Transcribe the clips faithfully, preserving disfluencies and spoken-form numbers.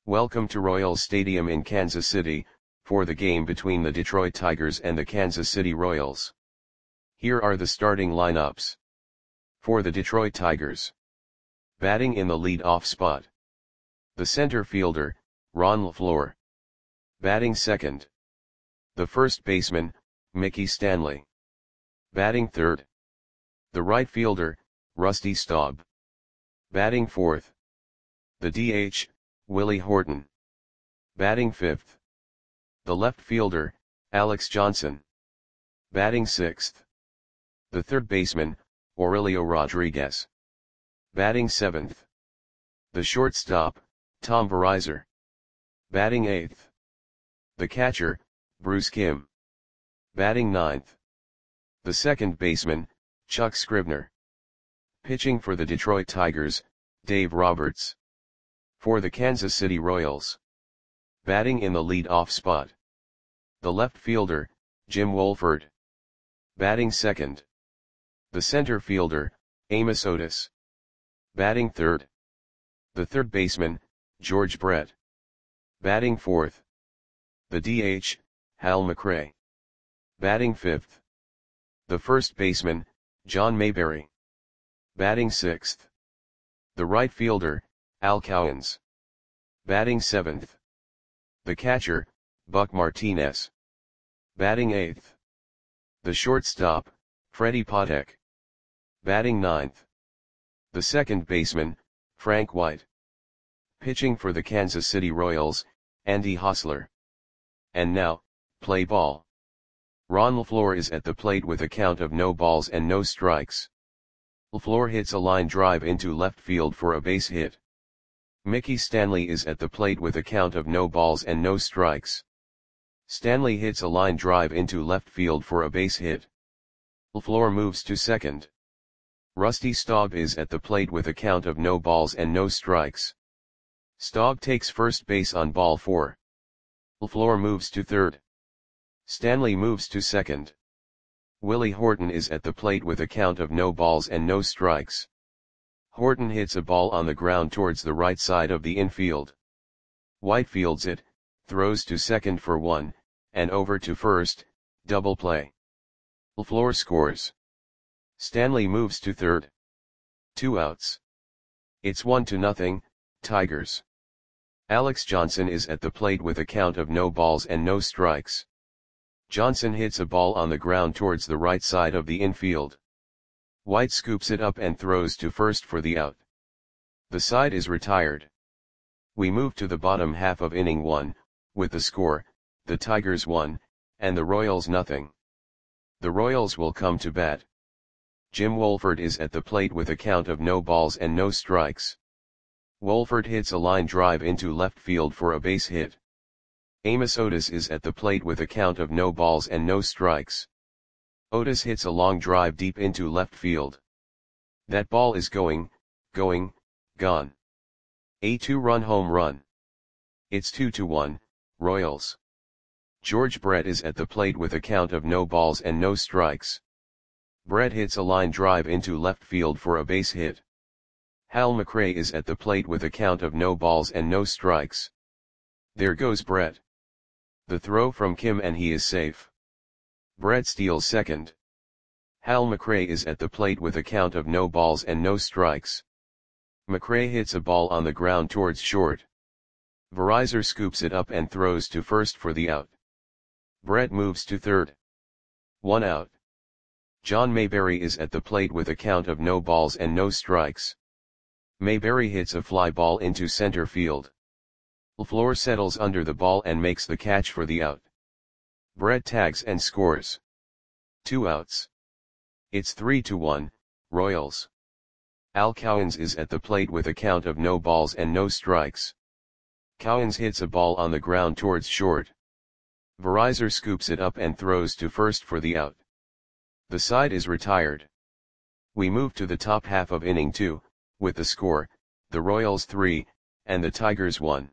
Welcome to Royals Stadium in Kansas City, for the game between the Detroit Tigers and the Kansas City Royals. Here are the starting lineups. For the Detroit Tigers. Batting in the lead-off spot. The center fielder, Ron LeFlore. Batting second. The first baseman, Mickey Stanley. Batting third. The right fielder, Rusty Staub. Batting fourth. The D H, Willie Horton. Batting fifth. The left fielder, Alex Johnson. Batting sixth. The third baseman, Aurelio Rodriguez. Batting seventh. The shortstop, Tom Verizor. Batting eighth. The catcher, Bruce Kim. Batting ninth. The second baseman, Chuck Scribner. Pitching for the Detroit Tigers, Dave Roberts. For the Kansas City Royals. Batting in the lead-off spot. The left fielder, Jim Wolford. Batting second. The center fielder, Amos Otis. Batting third. The third baseman, George Brett. Batting fourth. The D H, Hal McRae. Batting fifth. The first baseman, John Mayberry. Batting sixth. The right fielder, Al Cowens. Batting seventh. The catcher, Buck Martinez. Batting eighth. The shortstop, Freddie Patek. Batting ninth. The second baseman, Frank White. Pitching for the Kansas City Royals, Andy Hosler. And now, play ball. Ron LeFlore is at the plate with a count of no balls and no strikes. LeFlore hits a line drive into left field for a base hit. Mickey Stanley is at the plate with a count of no balls and no strikes. Stanley hits a line drive into left field for a base hit. LeFlore moves to second. Rusty Staub is at the plate with a count of no balls and no strikes. Staub takes first base on ball four. LeFlore moves to third. Stanley moves to second. Willie Horton is at the plate with a count of no balls and no strikes. Horton hits a ball on the ground towards the right side of the infield. White fields it, throws to second for one, and over to first, double play. LeFlore scores. Stanley moves to third. Two outs. It's one to nothing, Tigers. Alex Johnson is at the plate with a count of no balls and no strikes. Johnson hits a ball on the ground towards the right side of the infield. White scoops it up and throws to first for the out. The side is retired. We move to the bottom half of inning one, with the score, the Tigers one, and the Royals nothing. The Royals will come to bat. Jim Wolford is at the plate with a count of no balls and no strikes. Wolford hits a line drive into left field for a base hit. Amos Otis is at the plate with a count of no balls and no strikes. Otis hits a long drive deep into left field. That ball is going, going, gone. A two-run home run. It's two to one, Royals. George Brett is at the plate with a count of no balls and no strikes. Brett hits a line drive into left field for a base hit. Hal McRae is at the plate with a count of no balls and no strikes. There goes Brett. The throw from Kim and he is safe. Brett steals second. Hal McRae is at the plate with a count of no balls and no strikes. McRae hits a ball on the ground towards short. Verizor scoops it up and throws to first for the out. Brett moves to third. One out. John Mayberry is at the plate with a count of no balls and no strikes. Mayberry hits a fly ball into center field. LeFlore settles under the ball and makes the catch for the out. Brett tags and scores. Two outs. It's three to one, Royals. Al Cowens is at the plate with a count of no balls and no strikes. Cowens hits a ball on the ground towards short. Verizor scoops it up and throws to first for the out. The side is retired. We move to the top half of inning two, with the score, the Royals three, and the Tigers one.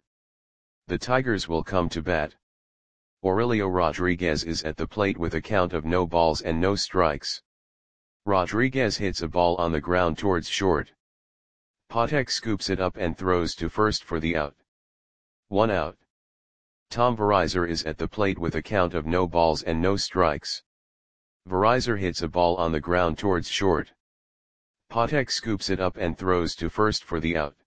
The Tigers will come to bat. Aurelio Rodriguez is at the plate with a count of no balls and no strikes. Rodriguez hits a ball on the ground towards short. Patek scoops it up and throws to first for the out. One out. Tom Verizor is at the plate with a count of no balls and no strikes. Verizor hits a ball on the ground towards short. Patek scoops it up and throws to first for the out.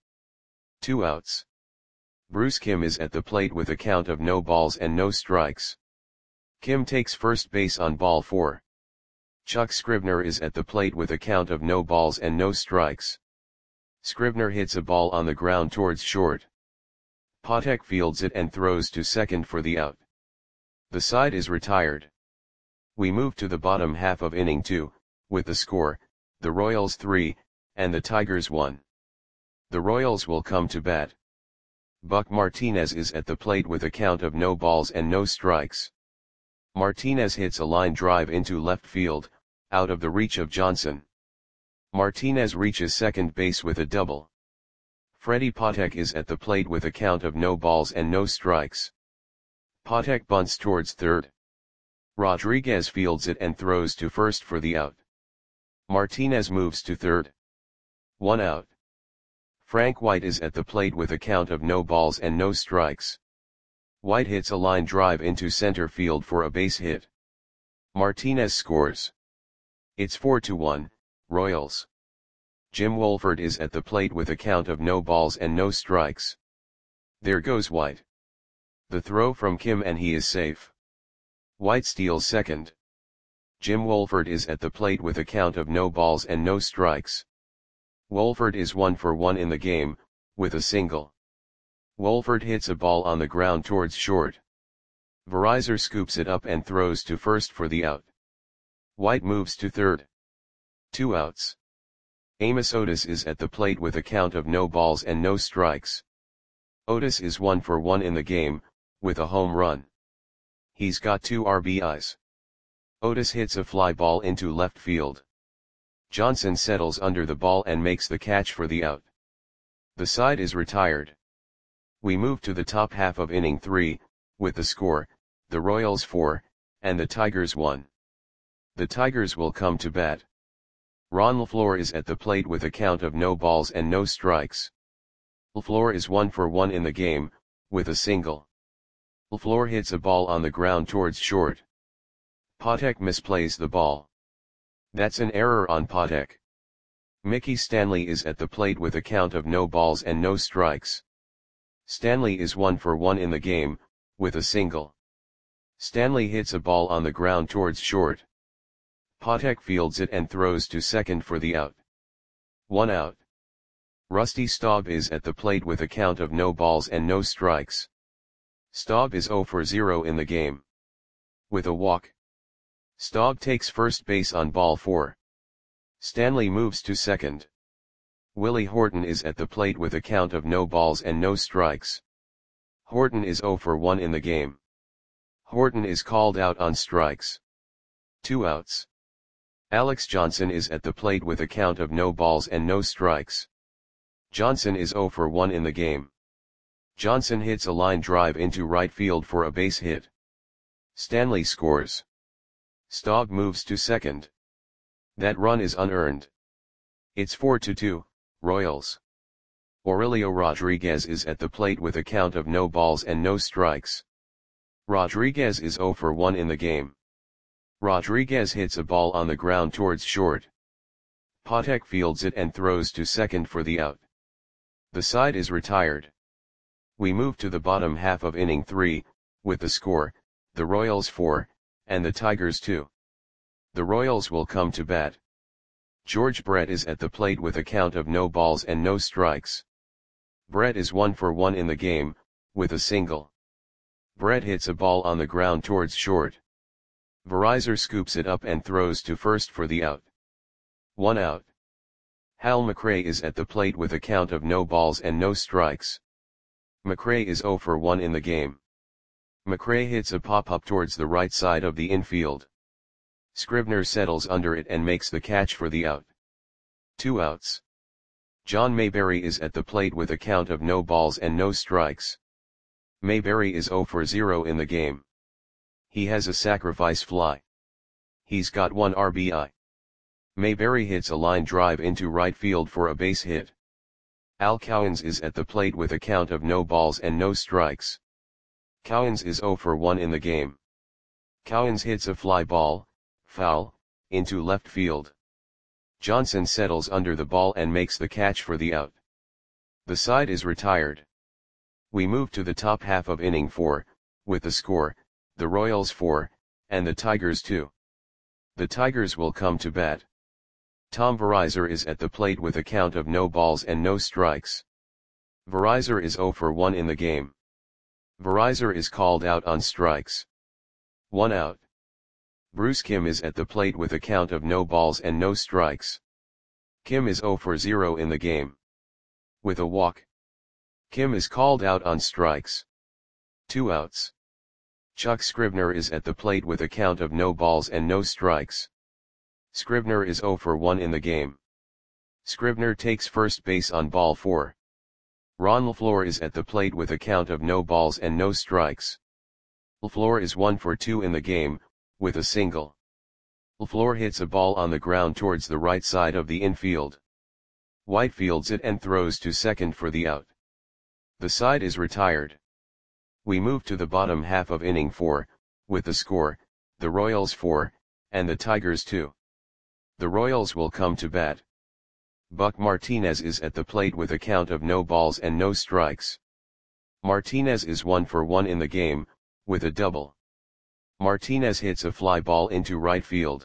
Two outs. Bruce Kim is at the plate with a count of no balls and no strikes. Kim takes first base on ball four. Chuck Scrivener is at the plate with a count of no balls and no strikes. Scrivener hits a ball on the ground towards short. Patek fields it and throws to second for the out. The side is retired. We move to the bottom half of inning two, with the score, the Royals three, and the Tigers one. The Royals will come to bat. Buck Martinez is at the plate with a count of no balls and no strikes. Martinez hits a line drive into left field, out of the reach of Johnson. Martinez reaches second base with a double. Freddie Patek is at the plate with a count of no balls and no strikes. Patek bunts towards third. Rodriguez fields it and throws to first for the out. Martinez moves to third. One out. Frank White is at the plate with a count of no balls and no strikes. White hits a line drive into center field for a base hit. Martinez scores. It's four to one, Royals. Jim Wolford is at the plate with a count of no balls and no strikes. There goes White. The throw from Kim and he is safe. White steals second. Jim Wolford is at the plate with a count of no balls and no strikes. Wolford is one for one in the game, with a single. Wolford hits a ball on the ground towards short. Verizor scoops it up and throws to first for the out. White moves to third. Two outs. Amos Otis is at the plate with a count of no balls and no strikes. Otis is one for one in the game, with a home run. He's got two R B Is. Otis hits a fly ball into left field. Johnson settles under the ball and makes the catch for the out. The side is retired. We move to the top half of inning three, with the score, the Royals four, and the Tigers one. The Tigers will come to bat. Ron LaFleur is at the plate with a count of no balls and no strikes. LaFleur is one for one in the game, with a single. LaFleur hits a ball on the ground towards short. Patek misplays the ball. That's an error on Patek. Mickey Stanley is at the plate with a count of no balls and no strikes. Stanley is one for one in the game, with a single. Stanley hits a ball on the ground towards short. Patek fields it and throws to second for the out. One out. Rusty Staub is at the plate with a count of no balls and no strikes. Staub is zero for zero in the game. With a walk. Staub takes first base on ball four. Stanley moves to second. Willie Horton is at the plate with a count of no balls and no strikes. Horton is zero for one in the game. Horton is called out on strikes. Two outs. Alex Johnson is at the plate with a count of no balls and no strikes. Johnson is zero for one in the game. Johnson hits a line drive into right field for a base hit. Stanley scores. Staub moves to second. That run is unearned. It's four to two, Royals. Aurelio Rodriguez is at the plate with a count of no balls and no strikes. Rodriguez is zero for one in the game. Rodriguez hits a ball on the ground towards short. Patek fields it and throws to second for the out. The side is retired. We move to the bottom half of inning three, with the score, the Royals four, and the Tigers two. The Royals will come to bat. George Brett is at the plate with a count of no balls and no strikes. Brett is one for one in the game, with a single. Brett hits a ball on the ground towards short. Verizor scoops it up and throws to first for the out. One out. Hal McRae is at the plate with a count of no balls and no strikes. McRae is zero for one in the game. McRae hits a pop-up towards the right side of the infield. Scrivener settles under it and makes the catch for the out. Two outs. John Mayberry is at the plate with a count of no balls and no strikes. Mayberry is zero for zero in the game. He has a sacrifice fly. He's got one R B I. Mayberry hits a line drive into right field for a base hit. Al Cowens is at the plate with a count of no balls and no strikes. Cowens is zero for one in the game. Cowens hits a fly ball, foul, into left field. Johnson settles under the ball and makes the catch for the out. The side is retired. We move to the top half of inning four, with the score, the Royals four, and the Tigers two. The Tigers will come to bat. Tom Verizar is at the plate with a count of no balls and no strikes. Verizar is zero for one in the game. Verizar is called out on strikes. One out. Bruce Kim is at the plate with a count of no balls and no strikes. Kim is zero for zero in the game. With a walk. Kim is called out on strikes. Two outs. Chuck Scribner is at the plate with a count of no balls and no strikes. Scribner is zero for one in the game. Scribner takes first base on ball four. Ron LaFleur is at the plate with a count of no balls and no strikes. LaFleur is one for two in the game, with a single. LaFleur hits a ball on the ground towards the right side of the infield. White fields it and throws to second for the out. The side is retired. We move to the bottom half of inning four, with the score, the Royals four, and the Tigers two. The Royals will come to bat. Buck Martinez is at the plate with a count of no balls and no strikes. Martinez is one for one in the game, with a double. Martinez hits a fly ball into right field.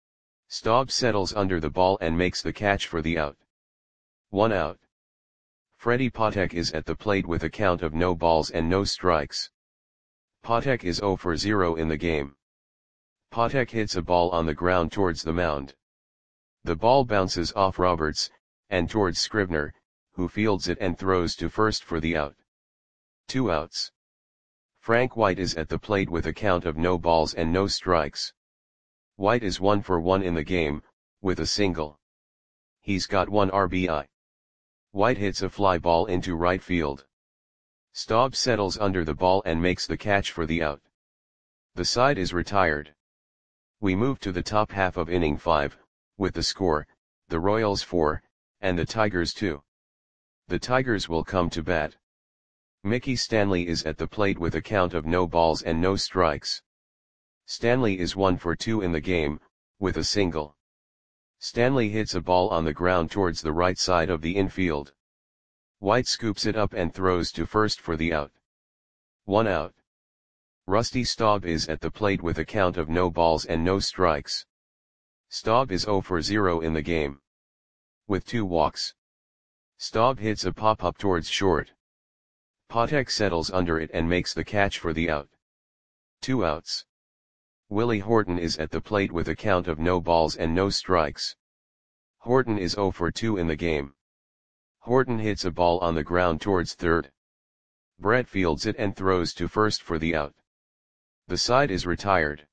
Staub settles under the ball and makes the catch for the out. One out. Freddie Patek is at the plate with a count of no balls and no strikes. Patek is zero for zero in the game. Patek hits a ball on the ground towards the mound. The ball bounces off Roberts, and towards Scribner, who fields it and throws to first for the out. Two outs. Frank White is at the plate with a count of no balls and no strikes. White is one for one in the game, with a single. He's got one R B I. White hits a fly ball into right field. Staub settles under the ball and makes the catch for the out. The side is retired. We move to the top half of inning five, with the score, the Royals four, and the Tigers two. The Tigers will come to bat. Mickey Stanley is at the plate with a count of no balls and no strikes. Stanley is one for two in the game, with a single. Stanley hits a ball on the ground towards the right side of the infield. White scoops it up and throws to first for the out. One out. Rusty Staub is at the plate with a count of no balls and no strikes. Staub is zero for zero in the game. With two walks. Staub hits a pop-up towards short. Patek settles under it and makes the catch for the out. Two outs. Willie Horton is at the plate with a count of no balls and no strikes. Horton is zero for two in the game. Horton hits a ball on the ground towards third. Brett fields it and throws to first for the out. The side is retired.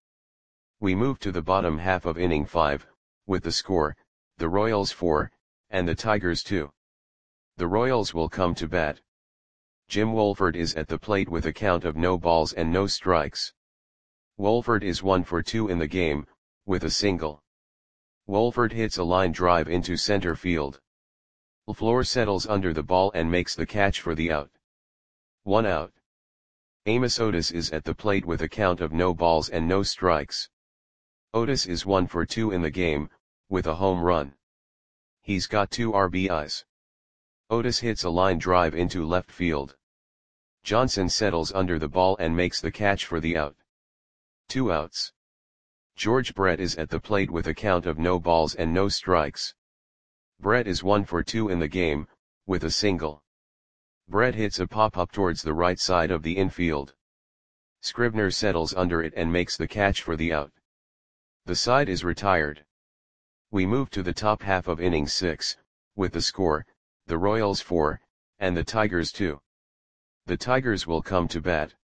We move to the bottom half of inning five, with the score, the Royals four, and the Tigers two. The Royals will come to bat. Jim Wolford is at the plate with a count of no balls and no strikes. Wolford is one for two in the game, with a single. Wolford hits a line drive into center field. LaFleur settles under the ball and makes the catch for the out. One out. Amos Otis is at the plate with a count of no balls and no strikes. Otis is one for two in the game, with a home run. He's got two R B Is. Otis hits a line drive into left field. Johnson settles under the ball and makes the catch for the out. Two outs. George Brett is at the plate with a count of no balls and no strikes. Brett is one for two in the game, with a single. Brett hits a pop-up towards the right side of the infield. Scribner settles under it and makes the catch for the out. The side is retired. We move to the top half of inning six, with the score, the Royals four, and the Tigers two. The Tigers will come to bat.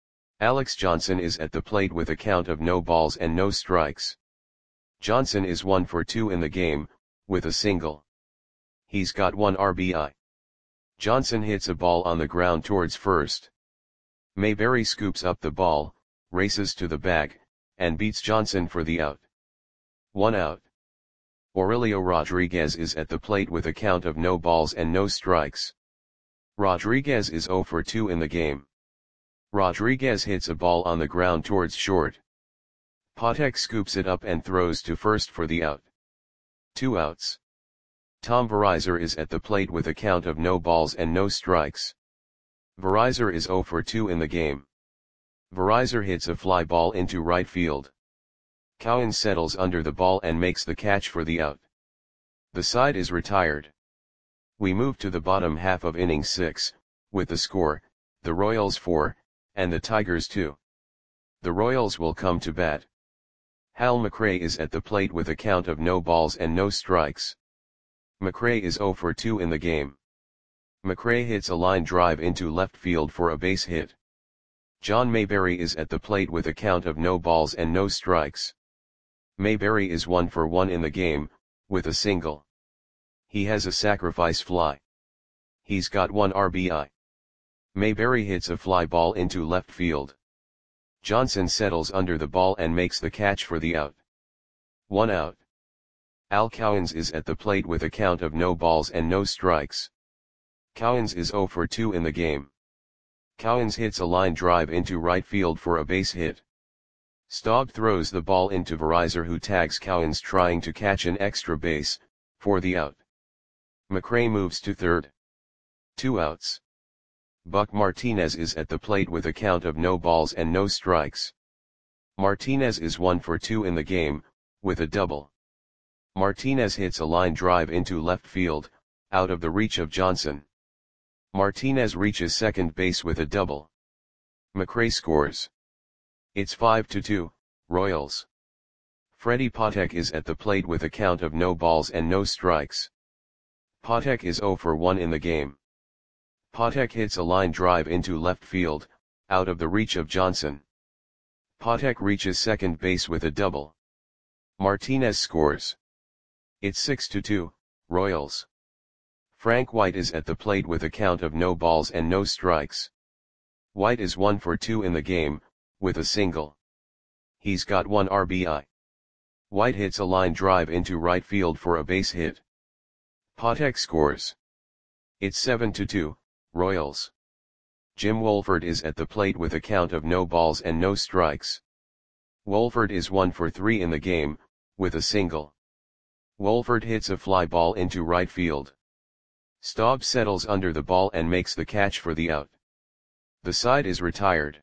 Alex Johnson is at the plate with a count of no balls and no strikes. Johnson is one for two in the game, with a single. He's got one R B I. Johnson hits a ball on the ground towards first. Mayberry scoops up the ball, races to the bag, and beats Johnson for the out. One out. Aurelio Rodriguez is at the plate with a count of no balls and no strikes. Rodriguez is zero for two in the game. Rodriguez hits a ball on the ground towards short. Patek scoops it up and throws to first for the out. Two outs. Tom Verizor is at the plate with a count of no balls and no strikes. Verizor is zero for two in the game. Verizor hits a fly ball into right field. Cowan settles under the ball and makes the catch for the out. The side is retired. We move to the bottom half of inning six, with the score, the Royals four, and the Tigers two. The Royals will come to bat. Hal McRae is at the plate with a count of no balls and no strikes. McRae is zero for two in the game. McRae hits a line drive into left field for a base hit. John Mayberry is at the plate with a count of no balls and no strikes. Mayberry is one for one in the game, with a single. He has a sacrifice fly. He's got one R B I. Mayberry hits a fly ball into left field. Johnson settles under the ball and makes the catch for the out. One out. Al Cowens is at the plate with a count of no balls and no strikes. Cowens is zero for two in the game. Cowens hits a line drive into right field for a base hit. Staub throws the ball into Verizor, who tags Cowens trying to catch an extra base, for the out. McRae moves to third. Two outs. Buck Martinez is at the plate with a count of no balls and no strikes. Martinez is one for two in the game, with a double. Martinez hits a line drive into left field, out of the reach of Johnson. Martinez reaches second base with a double. McRae scores. It's five to two, Royals. Freddie Patek is at the plate with a count of no balls and no strikes. Patek is zero for one in the game. Patek hits a line drive into left field, out of the reach of Johnson. Patek reaches second base with a double. Martinez scores. It's six to two, Royals. Frank White is at the plate with a count of no balls and no strikes. White is one for two in the game, with a single. He's got one R B I. White hits a line drive into right field for a base hit. Patek scores. It's seven to two, Royals. Jim Wolford is at the plate with a count of no balls and no strikes. Wolford is one for three in the game, with a single. Wolford hits a fly ball into right field. Staub settles under the ball and makes the catch for the out. The side is retired.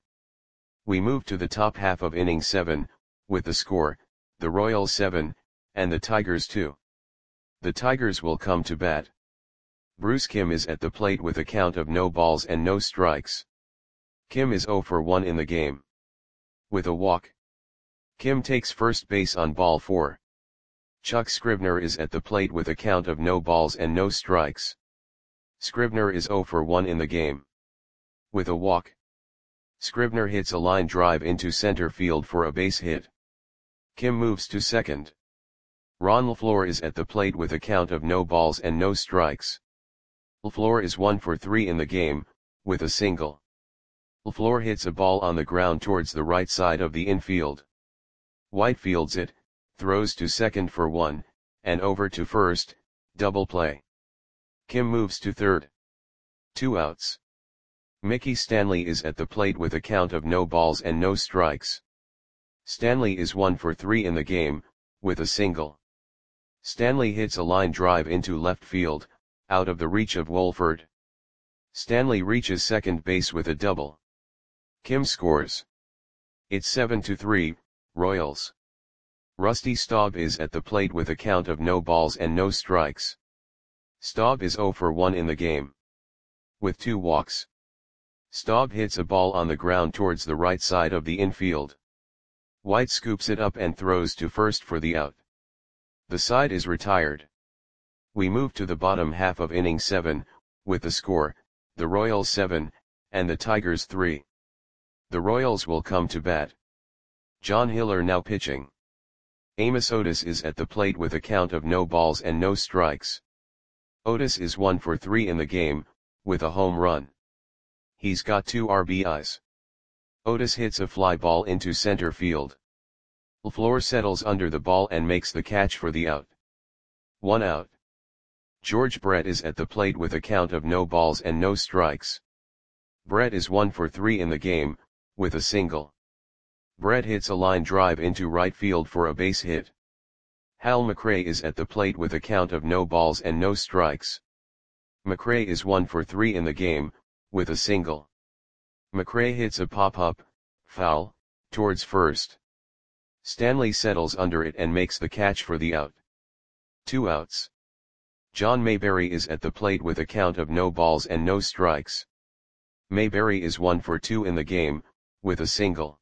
We move to the top half of inning seven, with the score, the Royals seven, and the Tigers two. The Tigers will come to bat. Bruce Kim is at the plate with a count of no balls and no strikes. Kim is zero for one in the game. With a walk. Kim takes first base on ball four. Chuck Scrivener is at the plate with a count of no balls and no strikes. Scrivener is zero for one in the game. With a walk. Scrivener hits a line drive into center field for a base hit. Kim moves to second. Ron LaFleur is at the plate with a count of no balls and no strikes. LaFleur is one for three in the game, with a single. LaFleur hits a ball on the ground towards the right side of the infield. White fields it, throws to second for one, and over to first, double play. Kim moves to third. Two outs. Mickey Stanley is at the plate with a count of no balls and no strikes. Stanley is one for three in the game, with a single. Stanley hits a line drive into left field, out of the reach of Wolford. Stanley reaches second base with a double. Kim scores. It's seven to three, Royals. Rusty Staub is at the plate with a count of no balls and no strikes. Staub is zero for one in the game. With two walks. Staub hits a ball on the ground towards the right side of the infield. White scoops it up and throws to first for the out. The side is retired. We move to the bottom half of inning seven, with the score, the Royals seven, and the Tigers three. The Royals will come to bat. John Hiller now pitching. Amos Otis is at the plate with a count of no balls and no strikes. Otis is one for three in the game, with a home run. He's got two R B Is. Otis hits a fly ball into center field. LaFleur settles under the ball and makes the catch for the out. One out. George Brett is at the plate with a count of no balls and no strikes. Brett is one for three in the game, with a single. Brett hits a line drive into right field for a base hit. Hal McRae is at the plate with a count of no balls and no strikes. McRae is one for three in the game, with a single. McRae hits a pop-up, foul, towards first. Stanley settles under it and makes the catch for the out. Two outs. John Mayberry is at the plate with a count of no balls and no strikes. Mayberry is one for two in the game, with a single.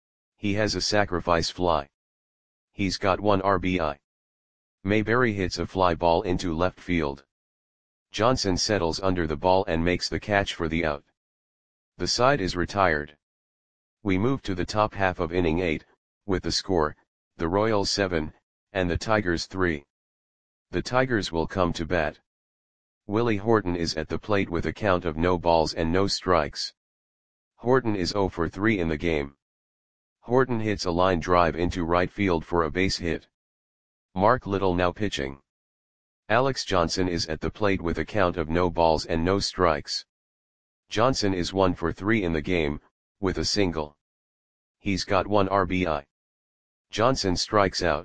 He has a sacrifice fly. He's got one R B I. Mayberry hits a fly ball into left field. Johnson settles under the ball and makes the catch for the out. The side is retired. We move to the top half of inning eight, with the score, the Royals seven, and the Tigers three. The Tigers will come to bat. Willie Horton is at the plate with a count of no balls and no strikes. Horton is zero for three in the game. Horton hits a line drive into right field for a base hit. Mark Little now pitching. Alex Johnson is at the plate with a count of no balls and no strikes. Johnson is one for three in the game, with a single. He's got one R B I. Johnson strikes out.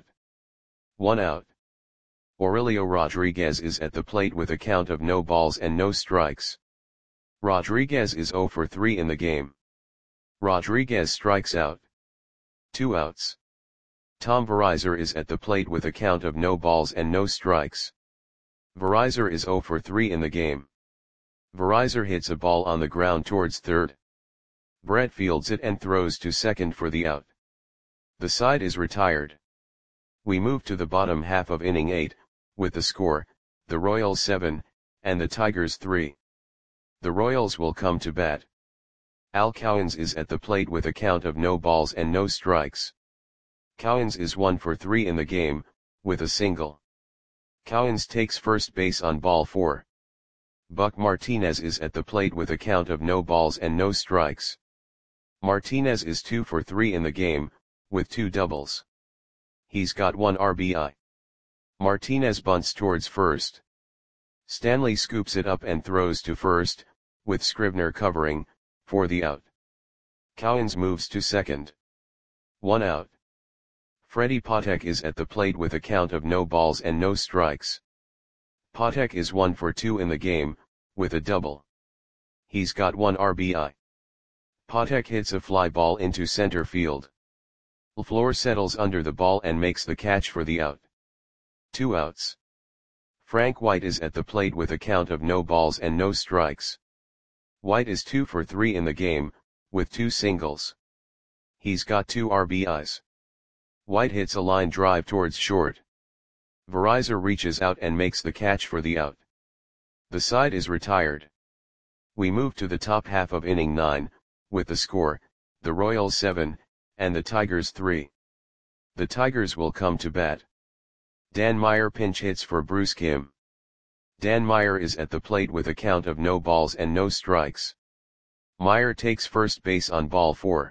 One out. Aurelio Rodriguez is at the plate with a count of no balls and no strikes. Rodriguez is zero for three in the game. Rodriguez strikes out. Two outs. Tom Verizor is at the plate with a count of no balls and no strikes. Verizor is zero for three in the game. Verizor hits a ball on the ground towards third. Brett fields it and throws to second for the out. The side is retired. We move to the bottom half of inning eight, with the score, the Royals seven, and the Tigers three. The Royals will come to bat. Al Cowens is at the plate with a count of no balls and no strikes. Cowens is one for three in the game, with a single. Cowens takes first base on ball four. Buck Martinez is at the plate with a count of no balls and no strikes. Martinez is two for three in the game, with two doubles. He's got one R B I. Martinez bunts towards first. Stanley scoops it up and throws to first, with Scribner covering, for the out. Cowens moves to second. One out. Freddie Patek is at the plate with a count of no balls and no strikes. Patek is one for two in the game, with a double. He's got one R B I. Patek hits a fly ball into center field. LaFleur settles under the ball and makes the catch for the out. Two outs. Frank White is at the plate with a count of no balls and no strikes. White is two for three in the game, with two singles. He's got two R B Is. White hits a line drive towards short. Verizor reaches out and makes the catch for the out. The side is retired. We move to the top half of inning nine, with the score, the Royals seven, and the Tigers three. The Tigers will come to bat. Dan Meyer pinch hits for Bruce Kim. Dan Meyer is at the plate with a count of no balls and no strikes. Meyer takes first base on ball four.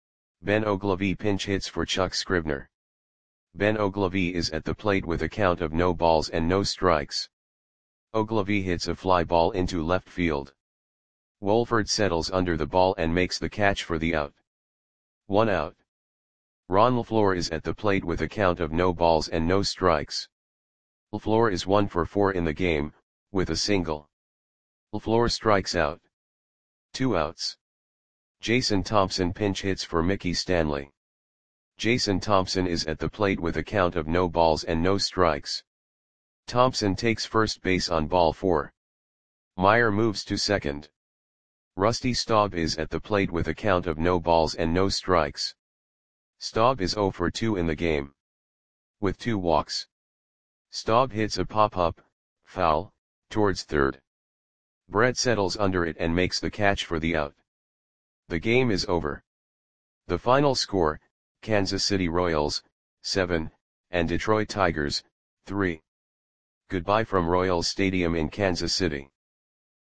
Ben Oglivie pinch hits for Chuck Scribner. Ben Oglivie is at the plate with a count of no balls and no strikes. Oglivie hits a fly ball into left field. Wolford settles under the ball and makes the catch for the out. One out. Ron LaFleur is at the plate with a count of no balls and no strikes. LaFleur is one for four in the game, with a single. LaFleur strikes out. Two outs. Jason Thompson pinch hits for Mickey Stanley. Jason Thompson is at the plate with a count of no balls and no strikes. Thompson takes first base on ball four. Meyer moves to second. Rusty Staub is at the plate with a count of no balls and no strikes. Staub is zero for two in the game, with two walks. Staub hits a pop-up, foul, towards third. Brett settles under it and makes the catch for the out. The game is over. The final score, Kansas City Royals, seven, and Detroit Tigers, three. Goodbye from Royals Stadium in Kansas City.